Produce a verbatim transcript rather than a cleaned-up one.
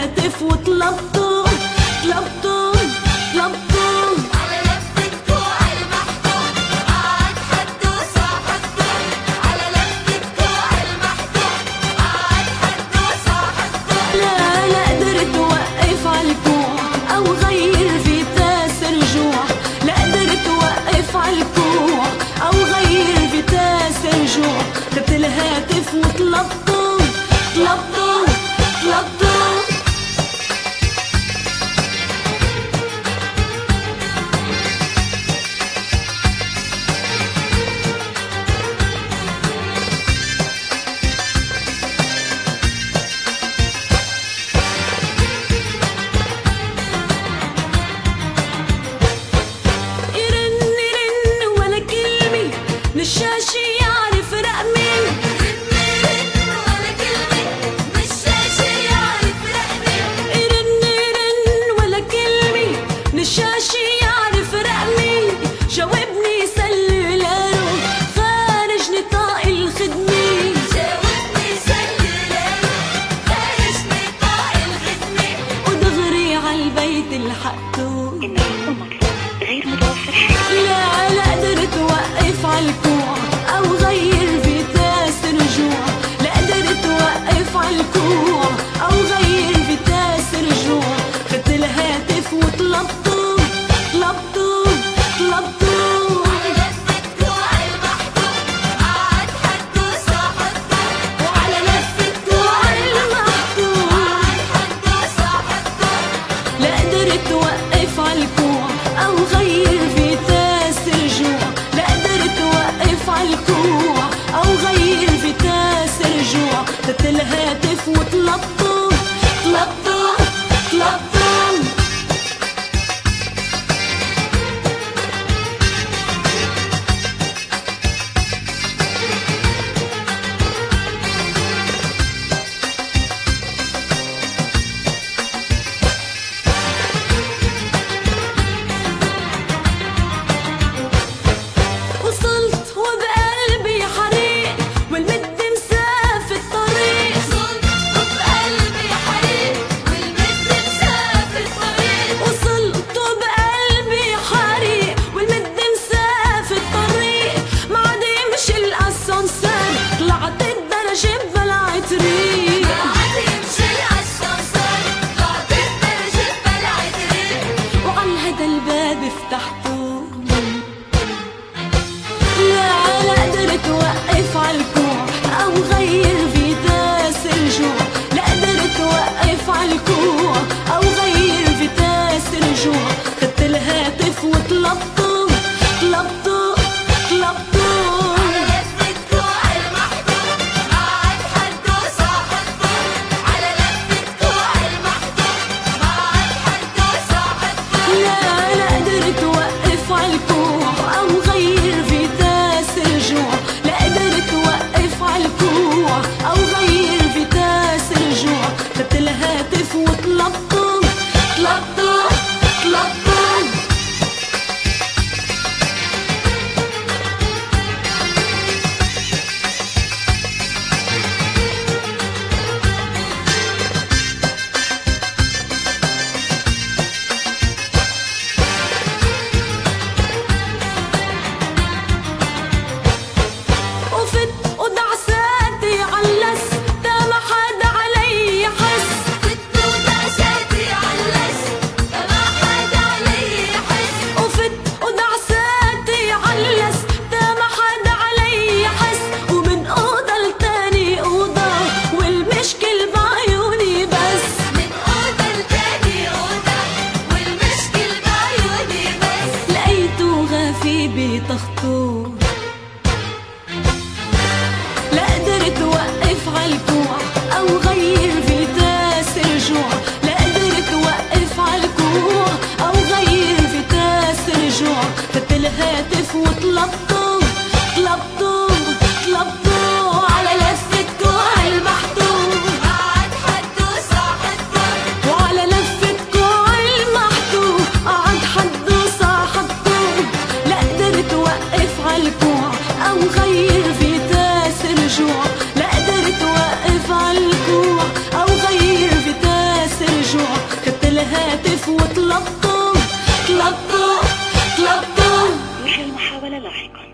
الهاتف وطلبته طلبته طلبته على لفة كوع المحطوط قعد حد وصاحبته على لفة كوع المحطوط قعد حد وصاحبته لا لا قدرت وقف عالكوع أو غير في تاس رجوع لا قدرت وقف عالكوع أو غير في تاس رجوع خدت الهاتف وطلبته طلبته طلبته الشاشة يعرف رقمي رن رن ولا كلمة من الشاشة يعرف رقمي رن رن ولا كلمة من الشاشة يعرف رقمي جاوبني سلولاله خارج نطاق الخدمة جاوبني سلولاله خارج نطاق الخدمة ودغري عالبيت لحقته إن الرقم المطلوب غير متوفر حاليا. لا لا قدرت وقف عالكوع أو غير في تاس رجوع لا قدرت وقف عالكوع أو غير في تاس رجوع خدت الهاتف وطلبته طلبته طلبته على لفة كوع المحطوط قعد حد وصاحبته وعلى لفة كوع المحطوط قعد حد وصاحبته لا قدرت وقف عالكوع أو غير في تاس رجوع لا قدرت وقف عالكوع أو غير في تاس رجوع خدت الهاتف وطلبته طلبته طلبته وصلت وبقلبي حريق والمد مسافة الطريق وصلت وبقلبي حريق طلبته طلبته طلبته. يرجى المحاولة لاحقا.